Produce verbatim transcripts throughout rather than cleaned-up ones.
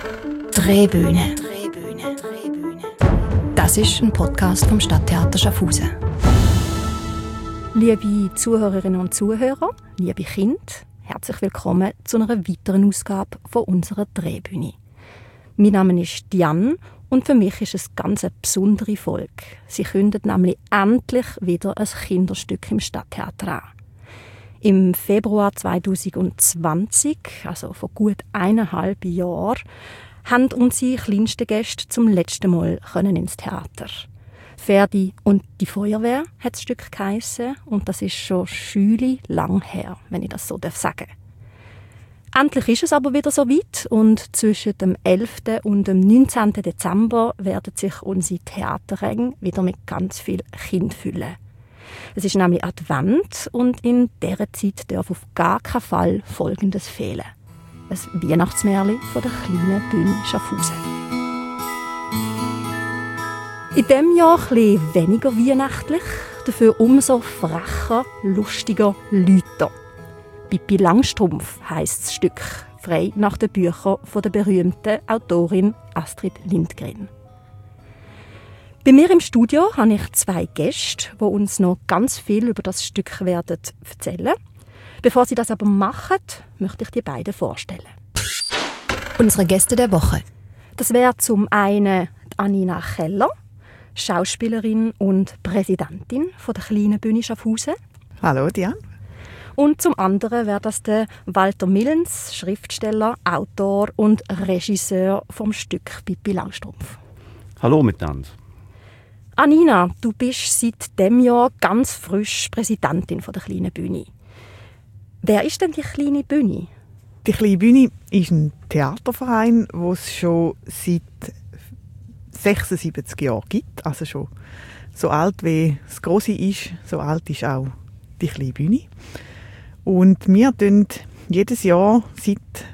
Drehbühne. Das ist ein Podcast vom Stadttheater Schaffhausen. Liebe Zuhörerinnen und Zuhörer, liebe Kinder, herzlich willkommen zu einer weiteren Ausgabe von unserer Drehbühne. Mein Name ist Diane und für mich ist es ganz eine besondere Folge. Sie kündet nämlich endlich wieder ein Kinderstück im Stadttheater an. Im Februar zwanzig zwanzig, also vor gut eineinhalb Jahren, haben unsere kleinsten Gäste zum letzten Mal ins Theater. «Ferdi und die Feuerwehr» hat das Stück geheissen, und das ist schon schüli lang her, wenn ich das so sagen darf. Endlich ist es aber wieder soweit, und zwischen dem elften und dem neunzehnten Dezember werden sich unsere Theaterränge wieder mit ganz viel Kind füllen. Es ist nämlich Advent, und in dieser Zeit darf auf gar keinen Fall Folgendes fehlen: ein Weihnachtsmärchen von der kleinen Bühne Schaffhausen. In diesem Jahr ein bisschen weniger weihnachtlich, dafür umso frecher, lustiger, lauter. «Pippi Langstrumpf» heisst das Stück, frei nach den Büchern von der berühmten Autorin Astrid Lindgren. Bei mir im Studio habe ich zwei Gäste, die uns noch ganz viel über das Stück werden erzählen. Bevor sie das aber machen, möchte ich die beiden vorstellen. Unsere Gäste der Woche. Das wäre zum einen Anina Keller, Schauspielerin und Präsidentin von der kleinen Bühne Schaffhausen. Hallo, Diane. Und zum anderen wäre das der Walter Millens, Schriftsteller, Autor und Regisseur vom Stück «Pippi Langstrumpf». Hallo miteinander. Anina, du bist seit diesem Jahr ganz frisch Präsidentin von der kleinen Bühne. Wer ist denn die kleine Bühne? Die kleine Bühne ist ein Theaterverein, den es schon seit sechsundsiebzig Jahren gibt. Also schon so alt wie das Grosse ist, so alt ist auch die kleine Bühne. Und wir führen jedes Jahr seit,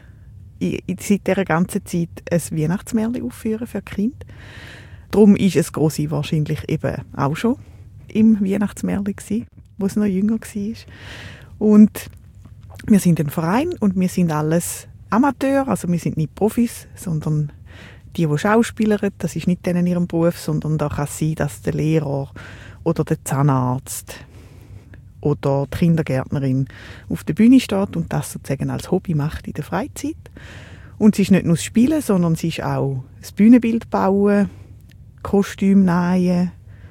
seit dieser ganzen Zeit ein Weihnachtsmärchen aufführen für die Kinder. Darum war es Grosse wahrscheinlich eben auch schon im Weihnachtsmärchen, wo es noch jünger war. Und wir sind ein Verein und wir sind alles Amateure, also wir sind nicht Profis, sondern die, die schauspielern, das ist nicht denen in ihrem Beruf, sondern da kann es sein, dass der Lehrer oder der Zahnarzt oder die Kindergärtnerin auf der Bühne steht und das sozusagen als Hobby macht in der Freizeit. Und es ist nicht nur das Spielen, sondern es ist auch das Bühnenbild bauen, Kostüme nähen,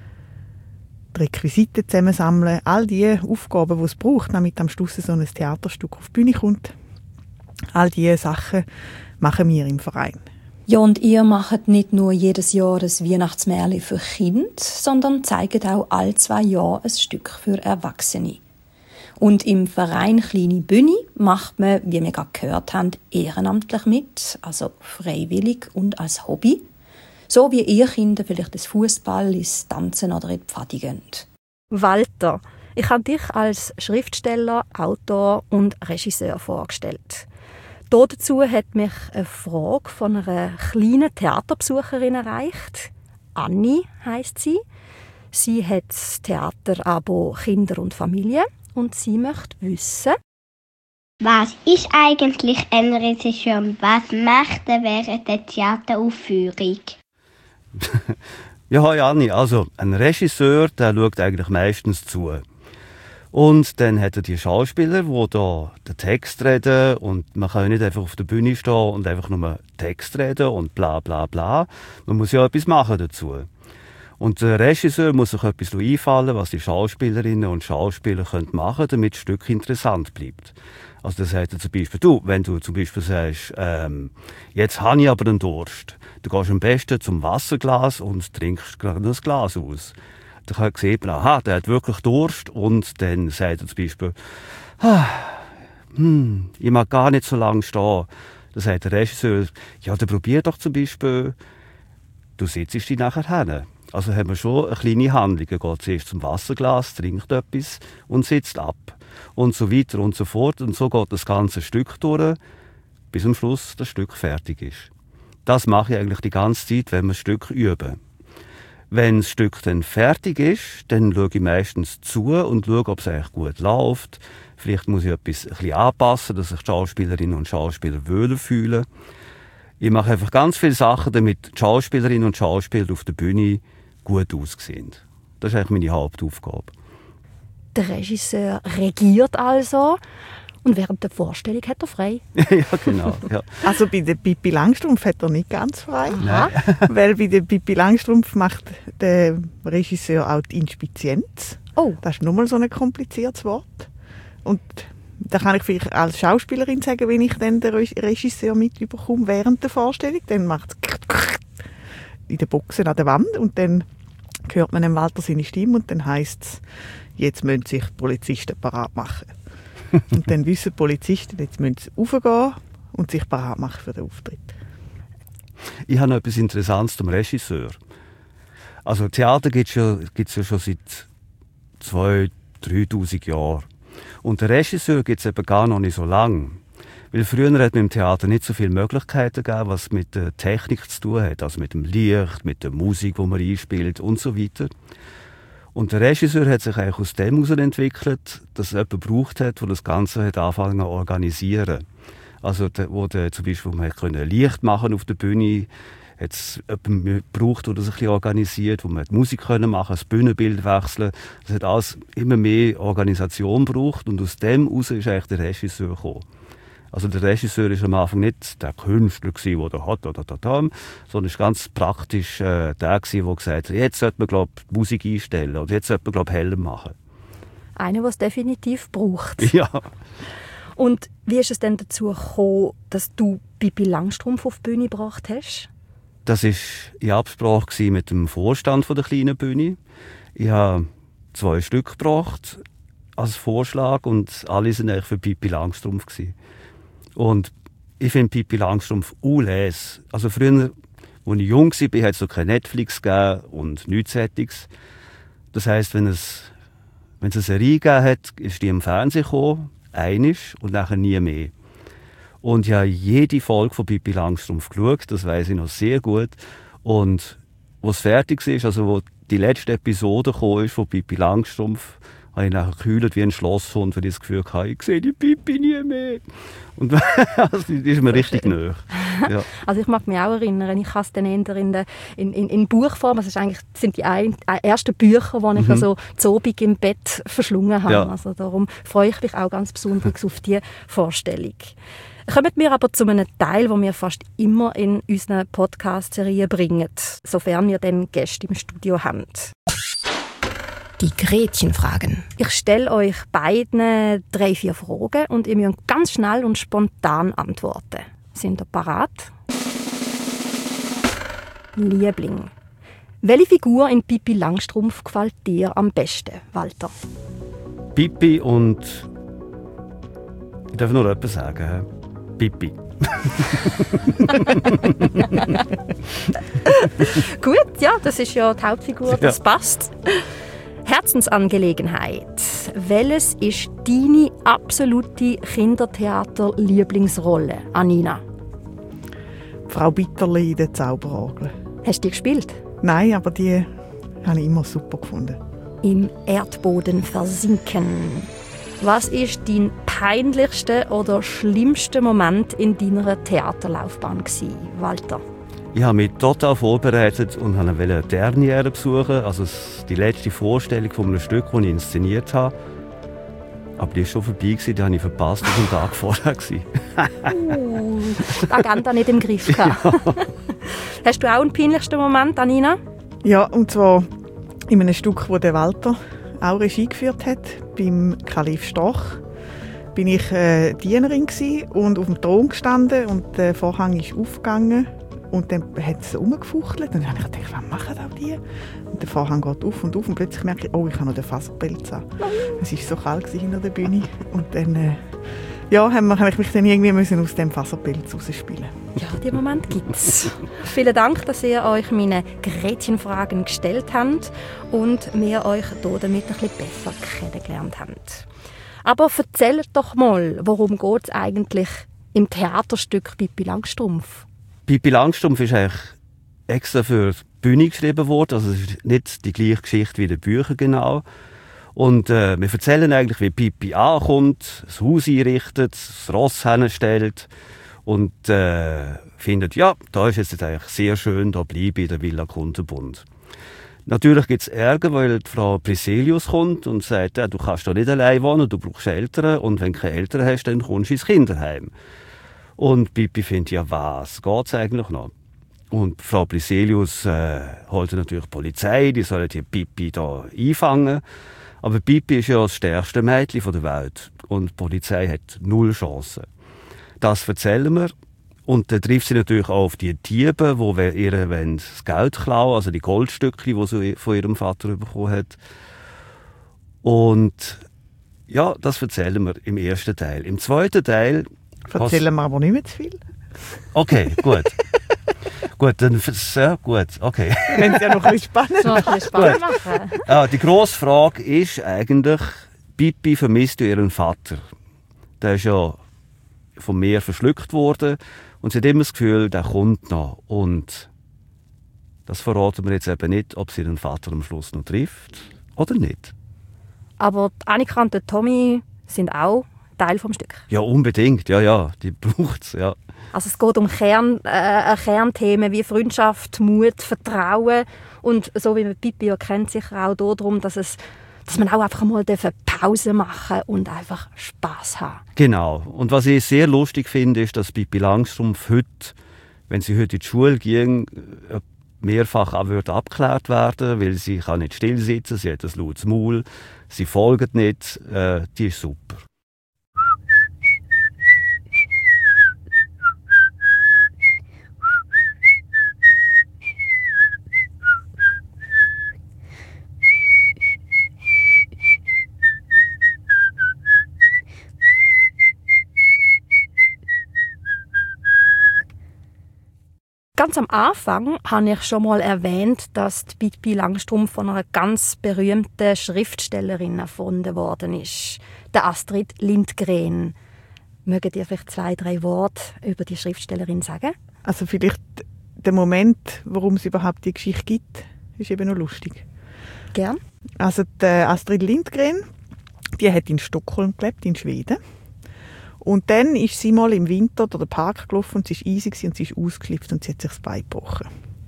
die Requisiten zusammensammeln, all die Aufgaben, die es braucht, damit am Schluss so ein Theaterstück auf die Bühne kommt. All diese Sachen machen wir im Verein. Ja, und ihr macht nicht nur jedes Jahr ein Weihnachtsmärchen für Kinder, sondern zeigt auch alle zwei Jahre ein Stück für Erwachsene. Und im Verein «Kleine Bühne» macht man, wie wir gerade gehört haben, ehrenamtlich mit, also freiwillig und als Hobby. So wie ihr Kinder vielleicht ins Fußball, ins Tanzen oder in die Pfadi gehen. Walter, ich habe dich als Schriftsteller, Autor und Regisseur vorgestellt. Dazu hat mich eine Frage von einer kleinen Theaterbesucherin erreicht. Anni heisst sie. Sie hat das Theaterabo Kinder und Familie und sie möchte wissen: Was ist eigentlich ein Regisseur und was macht er während der Theateraufführung? Ja, Janni, also ein Regisseur, der schaut eigentlich meistens zu. Und dann hat er die Schauspieler, die da den Text reden, und man kann nicht einfach auf der Bühne stehen und einfach nur Text reden und bla bla bla. Man muss ja etwas machen dazu. Und der Regisseur muss sich etwas einfallen, was die Schauspielerinnen und Schauspieler machen können, damit das Stück interessant bleibt. Also das sagt er zum Beispiel, du, wenn du zum Beispiel sagst, ähm, jetzt habe ich aber einen Durst, du gehst am besten zum Wasserglas und trinkst gerade das Glas aus. Dann kann ich sehen, aha, der hat wirklich Durst, und dann sagt er zum Beispiel, ah, hm, ich mag gar nicht so lange stehen. Dann sagt der Regisseur, ja, dann probier doch zum Beispiel, du sitzt dich nachher hin. Also haben wir schon eine kleine Handlung. Er geht zuerst zum Wasserglas, trinkt etwas und sitzt ab. Und so weiter und so fort. Und so geht das ganze Stück durch, bis am Schluss das Stück fertig ist. Das mache ich eigentlich die ganze Zeit, wenn wir das Stück üben. Wenn das Stück dann fertig ist, dann schaue ich meistens zu und schaue, ob es eigentlich gut läuft. Vielleicht muss ich etwas ein bisschen anpassen, dass sich die Schauspielerinnen und Schauspieler wohler fühlen. Ich mache einfach ganz viele Sachen, damit die Schauspielerinnen und Schauspieler auf der Bühne gut aussehen. Das ist eigentlich meine Hauptaufgabe. Der Regisseur regiert also und während der Vorstellung hat er frei. Ja, genau. Ja. Also bei der Pippi Langstrumpf hat er nicht ganz frei. Aha. Weil bei der Pippi Langstrumpf macht der Regisseur auch die Inspizienz. Oh. Das ist nochmal so ein kompliziertes Wort. Und da kann ich vielleicht als Schauspielerin sagen, wenn ich dann den Regisseur mitbekomme während der Vorstellung, dann macht es in den Boxen an der Wand und dann hört man dem Walter seine Stimme und dann heisst es, jetzt müssen sich die Polizisten parat machen. Und dann wissen die Polizisten, jetzt müssen sie raufgehen und sich parat machen für den Auftritt. Ich habe noch etwas Interessantes zum Regisseur. Also Theater gibt es ja, gibt's ja schon seit zweitausend, dreitausend Jahren. Und der Regisseur gibt es eben gar noch nicht so lange. Weil früher hat man im Theater nicht so viele Möglichkeiten gegeben, was mit der Technik zu tun hat. Also mit dem Licht, mit der Musik, die man einspielt und so weiter. Und der Regisseur hat sich eigentlich aus dem heraus entwickelt, dass es jemanden gebraucht hat, der das Ganze hat angefangen zu organisieren. Also wo der, zum Beispiel man konnte Licht machen auf der Bühne, hat es jemanden gebraucht, der das ein bisschen organisiert, wo man Musik machen konnte, das Bühnenbild wechseln. Das hat alles immer mehr Organisation gebraucht und aus dem heraus ist eigentlich der Regisseur gekommen. Also der Regisseur war am Anfang nicht der Künstler, der da hat, oder da, da, sondern ist ganz praktisch äh, der, der gesagt hat, jetzt sollte man glaub, die Musik einstellen oder jetzt sollte man glaub, heller machen. Einer, der es definitiv braucht. Ja. Und wie ist es denn dazu gekommen, dass du Pippi Langstrumpf auf die Bühne gebracht hast? Das war in Absprache mit dem Vorstand der kleinen Bühne. Ich habe zwei Stück gebracht als Vorschlag und alle waren eigentlich für Pippi Langstrumpf gewesen. Und ich finde Pippi Langstrumpf unles. Also früher, als ich jung war, hat es so kein Netflix gegeben und nichts Sättiges. Das heisst, wenn es, wenn es eine Serie gegeben hat, ist die im Fernsehen gekommen, einisch und nachher nie mehr. Und ich habe jede Folge von Pippi Langstrumpf geschaut, das weiss ich noch sehr gut. Und als es fertig ist, also wo die letzte Episode kam von Pippi Langstrumpf, habe ich nachher geheult wie ein Schlosshund, weil ich das Gefühl hatte, ich sehe die Pippi nie mehr. Und das ist mir richtig nahe. Ja. Also ich mag mich auch erinnern, ich habe es dann eher in, der, in, in, in Buchform, also das, ist eigentlich, das sind die ein, ersten Bücher, die ich mhm. also zu Abend im Bett verschlungen habe. Ja. Also darum freue ich mich auch ganz besonders auf diese Vorstellung. Kommen wir aber zu einem Teil, den wir fast immer in unseren Podcast-Serien bringen, sofern wir dann Gäste im Studio haben. Die Gretchenfragen. Ich stelle euch beiden drei, vier Fragen und ihr müsst ganz schnell und spontan antworten. Sind ihr parat? Liebling. Welche Figur in Pippi Langstrumpf gefällt dir am besten, Walter? Pippi und... Ich darf nur etwas sagen. Pippi. Gut, ja, das ist ja die Hauptfigur, das ja. passt. Herzensangelegenheit. Welches ist deine absolute Kindertheater-Lieblingsrolle, Anina? Frau Bitterli in der Zauberorgel. Hast du die gespielt? Nein, aber die habe ich immer super gefunden. Im Erdboden versinken. Was ist dein peinlichster oder schlimmster Moment in deiner Theaterlaufbahn gewesen, Walter? Ich habe mich total vorbereitet und wollte eine Derniere besuchen, also die letzte Vorstellung von einem Stück, das ich inszeniert habe. Aber die war schon vorbei, die habe ich verpasst, das war am Tag vorher. uh, die Agenda nicht im Griff gehabt. Ja. Hast du auch einen peinlichsten Moment, Anina? Ja, und zwar in einem Stück, wo der Walter auch Regie geführt hat, beim Kalif Stoch. Bin ich äh, Dienerin gewesen und auf dem Thron gestanden und der Vorhang ist aufgegangen. Und dann hat es rumgefuchtelt und dann habe ich gedacht, was machen auch die? Und der Vorhang geht auf und auf und plötzlich merke ich, oh, ich habe noch den Faserpelz an. Es war so kalt hinter der Bühne. Und dann äh, ja, habe ich mich dann irgendwie müssen aus dem Faserpelz rausspielen. Ja, den Moment gibt es. Vielen Dank, dass ihr euch meine Gretchenfragen gestellt habt und wir euch hier damit ein bisschen besser kennengelernt haben. Aber erzählt doch mal, worum geht es eigentlich im Theaterstück Pippi Langstrumpf? Pippi Langstrumpf ist eigentlich extra für die Bühne geschrieben worden. Also es ist nicht die gleiche Geschichte wie in den Büchern genau. Und äh, wir erzählen eigentlich, wie Pippi ankommt, das Haus einrichtet, das Ross hinstellt und äh, findet, ja, da ist es jetzt eigentlich sehr schön, da bleibe ich in der Villa Kunterbund. Natürlich gibt es Ärger, weil die Frau Priselius kommt und sagt, ja, du kannst da nicht allein wohnen, du brauchst Eltern und wenn du keine Eltern hast, dann kommst du ins Kinderheim. Und Pippi findet, ja was, geht's eigentlich noch? Und Frau Priselius äh, holt natürlich die Polizei, die sollen die Pippi da einfangen. Aber Pippi ist ja das stärkste Mädchen der Welt und die Polizei hat null Chancen. Das erzählen wir. Und dann trifft sie natürlich auch auf die Diebe, die ihr das Geld klauen, also die Goldstücke, die sie von ihrem Vater bekommen hat. Und ja, das erzählen wir im ersten Teil. Im zweiten Teil... Erzählen wir aber nicht mehr zu viel. Okay, gut. Gut, dann... Ja, gut, okay. Wenn es ja noch ein bisschen spannend So ein bisschen spannend machen. Ja, die grosse Frage ist eigentlich, Pippi vermisst ja ihren Vater. Der ist ja vom Meer verschluckt worden. Und sie hat immer das Gefühl, der kommt noch. Und das verraten wir jetzt eben nicht, ob sie ihren Vater am Schluss noch trifft oder nicht. Aber die Annika und der Tommy sind auch Teil vom Stück. Ja, unbedingt. Ja, ja, die braucht es, ja. Also es geht um Kern, äh, Kernthemen wie Freundschaft, Mut, Vertrauen. Und so wie man Pippi ja kennt, sicher auch darum, dass, es, dass man auch einfach mal Pause machen und einfach Spass haben. Genau. Und was ich sehr lustig finde, ist, dass Pippi Langstrumpf heute, wenn sie heute in die Schule ging, mehrfach auch abgeklärt werden, weil sie kann nicht still sitzen, sie hat ein lautes Maul, sie folgt nicht, äh, die ist super. Ganz am Anfang habe ich schon mal erwähnt, dass die Pippi Langstrumpf von einer ganz berühmten Schriftstellerin erfunden worden ist, der Astrid Lindgren. Mögt ihr vielleicht zwei, drei Worte über die Schriftstellerin sagen? Also vielleicht der Moment, warum es überhaupt die Geschichte gibt, ist eben noch lustig. Gern. Also die Astrid Lindgren, die hat in Stockholm gelebt, in Schweden. Und dann ist sie mal im Winter durch den Park gelaufen und sie war eisig und sie ist ausgekippt und sie hat sich das Bein gebrochen.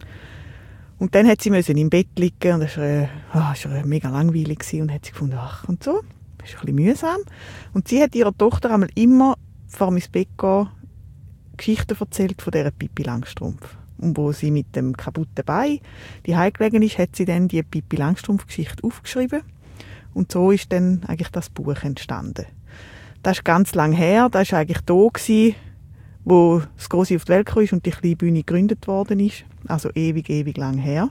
Und dann hat sie müssen im Bett liegen und das war, äh, oh, das war mega langweilig und hat sie gefunden, ach und so, das ist ein bisschen mühsam. Und sie hat ihrer Tochter einmal immer vor dem ins Bett gehen Geschichten erzählt von dieser Pippi Langstrumpf. Und wo sie mit dem kaputten Bein die heimgelegen ist, hat sie dann die Pippi Langstrumpf-Geschichte aufgeschrieben. Und so ist dann eigentlich das Buch entstanden. Das ist ganz lang her. Das war eigentlich da, gewesen, wo das Grosse auf die Welt kam und die kleine Bühne gegründet worden ist. Also ewig, ewig lang her.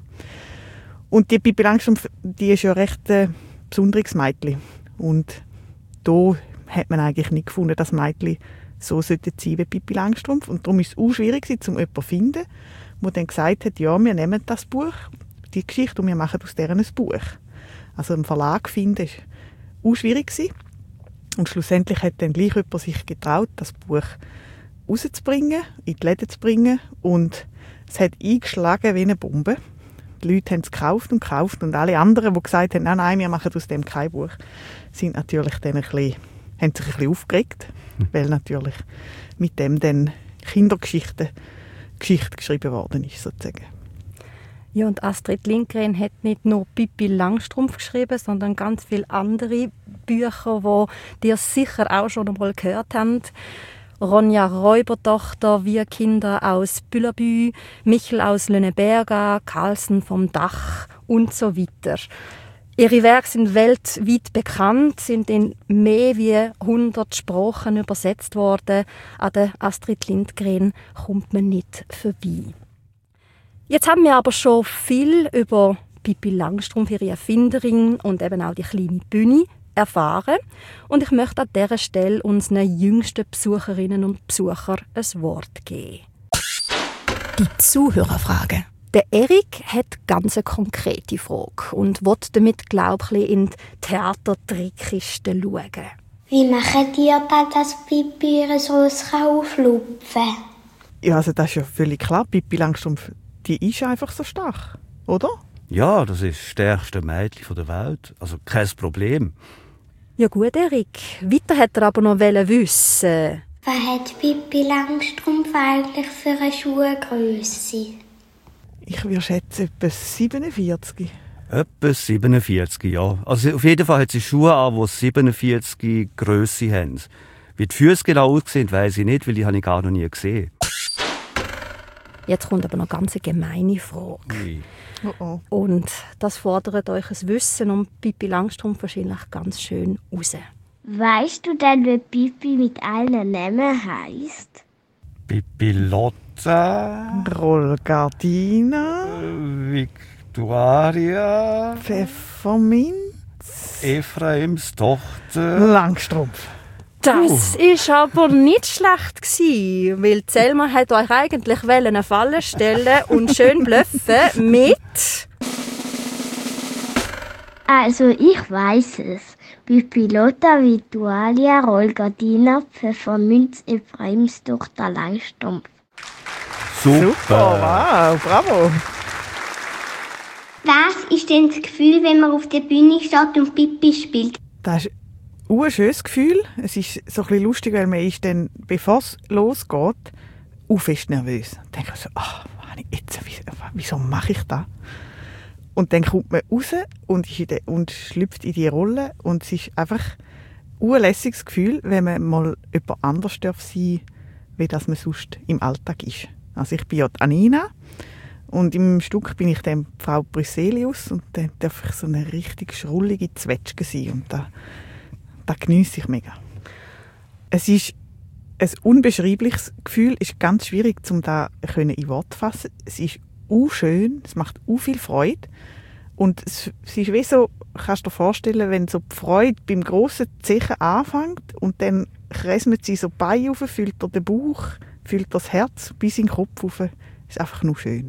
Und die Pippi Langstrumpf, die ist ja recht ein besonderes Mädchen. Und da hat man eigentlich nicht gefunden, dass Mädchen so sollten sein wie Pippi Langstrumpf. Und darum war es auch schwierig, um jemanden zu finden, der dann gesagt hat, ja, wir nehmen das Buch, die Geschichte, und wir machen aus der ein Buch. Also einen Verlag finden war auch schwierig gewesen. Und schlussendlich hat dann gleich jemand sich getraut, das Buch rauszubringen, in die Läden zu bringen. Und es hat eingeschlagen wie eine Bombe. Die Leute haben es gekauft und gekauft. Und alle anderen, die gesagt haben, nein, nein, wir machen aus dem kein Buch, sind natürlich dann ein bisschen, haben sich ein bisschen aufgeregt. Mhm. Weil natürlich mit dem dann Kindergeschichte Geschichte geschrieben worden ist, sozusagen. Ja, und Astrid Lindgren hat nicht nur Pippi Langstrumpf geschrieben, sondern ganz viele andere Bücher, die ihr sicher auch schon einmal gehört habt. Ronja Räubertochter, Wir Kinder aus Bülabü, Michel aus Lönneberga, Carlsen vom Dach und so weiter. Ihre Werke sind weltweit bekannt, sind in mehr wie hundert Sprachen übersetzt worden. An der Astrid Lindgren kommt man nicht vorbei. Jetzt haben wir aber schon viel über Pippi Langstrumpf, ihre Erfinderin und eben auch die kleine Bühne erfahren. Und ich möchte an dieser Stelle unseren jüngsten Besucherinnen und Besuchern ein Wort geben. Die Zuhörerfrage. Der Erik hat ganz eine konkrete Frage und will damit, glaube ich, in die Theatertrickkiste schauen. Wie machen ihr das, dass Pippi ihr so auflupfen kann? Ja, also das ist ja völlig klar. Pippi Langstrumpf, die ist einfach so stark, oder? Ja, das ist das stärkste Mädchen der Welt. Also kein Problem. Ja gut, Erik. Weiter hat er aber noch wissen. Was hat Pippi Langstrumpf eigentlich für eine Schuhgrösse? Ich würde schätzen, etwa siebenundvierzig. Etwa siebenundvierzig, ja. Also auf jeden Fall hat sie Schuhe an, die siebenundvierzig Grösse haben. Wie die Füße genau aussehen, weiss ich nicht, weil die habe ich gar noch nie gesehen. Jetzt kommt aber noch eine ganz gemeine Frage. Nee. Oh oh. Und das fordert euch ein Wissen um Pippi Langstrumpf wahrscheinlich ganz schön raus. Weißt du denn, wie Pippi mit allen Namen heisst? Pipilotta, Rollgardina, Victoria, Pfefferminz, Ephraims Tochter. Langstrumpf. Das war aber nicht schlecht gewesen, weil Selma hat euch eigentlich eine Falle stellen und schön bluffen mit... Also, ich weiss es. Pipilotta, Victoria, Rollgardina, Pfefferminz, Ephraims Tochter Langstrumpf. Super, wow, bravo. Was ist denn das Gefühl, wenn man auf der Bühne steht und Pippi spielt? Das ist ein schönes Gefühl. Es ist so ein bisschen lustig, weil man ist dann, bevor es losgeht, auch fest nervös. Dann denke ich so, ach, jetzt, wieso mache ich das? Und dann kommt man raus und, ist in der, und schlüpft in die Rolle. Und es ist einfach ein lässiges Gefühl, wenn man mal jemand anders darf sein darf, wie das man sonst im Alltag ist. Also ich bin ja die Anina und im Stück bin ich dann Frau Brüsselius und dann darf ich so eine richtig schrullige Zwetschge sein. Und da, da geniesse ich mega. Es ist ein unbeschreibliches Gefühl, es ist ganz schwierig, um das in Worte zu fassen. Es ist u schön, es macht u viel Freude und es, es ist wie so, kannst du dir vorstellen, wenn so die Freude beim grossen Zechen anfängt und dann kresmet sie so die Beine rauf, füllt dir den Bauch, füllt das Herz bis in den Kopf rauf. Ist einfach nur schön.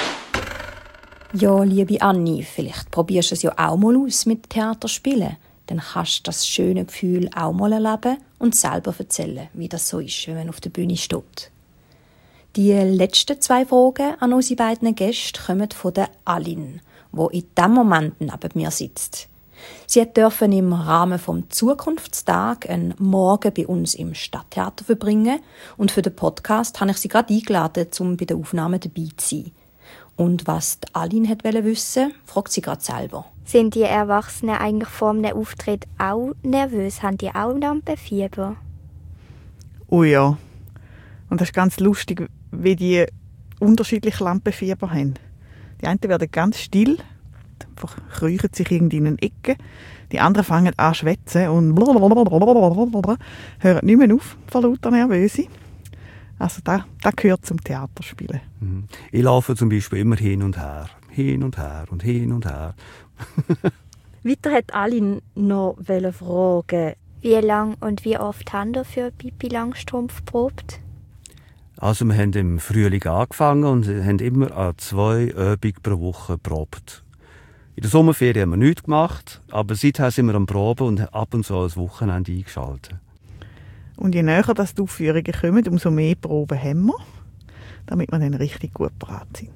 Ja, liebe Anni, vielleicht probierst du es ja auch mal aus mit Theaterspielen. Dann kannst du das schöne Gefühl auch mal erleben und selber erzählen, wie das so ist, wenn man auf der Bühne steht. Die letzten zwei Fragen an unsere beiden Gäste kommen von der Aline, die in diesem Moment neben mir sitzt. Sie dürfen im Rahmen vom Zukunftstag einen Morgen bei uns im Stadttheater verbringen und für den Podcast habe ich sie gerade eingeladen, um bei der Aufnahme dabei zu sein. Und was die Aline wollte wissen, fragt sie gerade selber. Sind die Erwachsenen eigentlich vor einem Auftritt auch nervös? Haben die auch Lampenfieber? Oh ja. Und das ist ganz lustig, wie die unterschiedliche Lampenfieber haben. Die einen werden ganz still, einfach kriechen sich irgendwie in eine Ecke. Die anderen fangen an zu schwätzen und hören nicht mehr auf vor lauter Nervöse. Also das, das gehört zum Theaterspielen. Mhm. Ich laufe zum Beispiel immer hin und her. Hin und her und hin und her. Weiter hat Aline noch fragen. Wie lang und wie oft haben ihr für Pippi Langstrumpf probt? Also wir haben im Frühling angefangen und haben immer an zwei Übungen pro Woche geprobt. In der Sommerferien haben wir nichts gemacht, aber seither sind wir am Proben und ab und zu ein Wochenende eingeschaltet. Und je näher dass die Aufführungen kommen, umso mehr Proben haben wir, damit wir dann richtig gut bereit sind.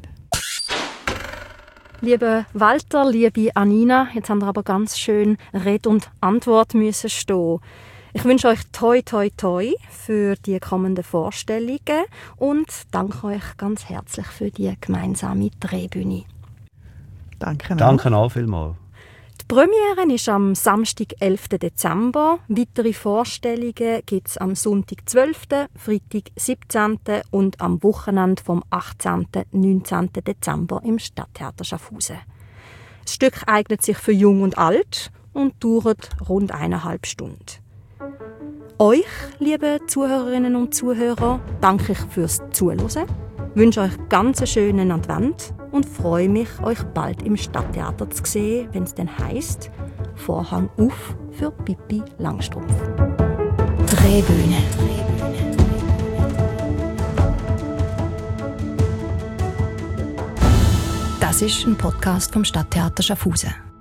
Liebe Walter, liebe Anina, jetzt haben wir aber ganz schön Rede und Antwort müssen stehen. Ich wünsche euch toi toi toi für die kommenden Vorstellungen und danke euch ganz herzlich für die gemeinsame Drehbühne. Danke. Danke auch vielmals. Die Premiere ist am Samstag, elften Dezember. Weitere Vorstellungen gibt es am Sonntag, zwölften Freitag, siebzehnten und am Wochenende vom achtzehnten und neunzehnten Dezember im Stadttheater Schaffhausen. Das Stück eignet sich für Jung und Alt und dauert rund eineinhalb Stunden. Euch, liebe Zuhörerinnen und Zuhörer, danke ich fürs Zuhören, wünsche euch ganz einen schönen Advent und freue mich, euch bald im Stadttheater zu sehen, wenn es dann heisst «Vorhang auf für Pippi Langstrumpf». Drehbühne. Das ist ein Podcast vom Stadttheater Schaffhausen.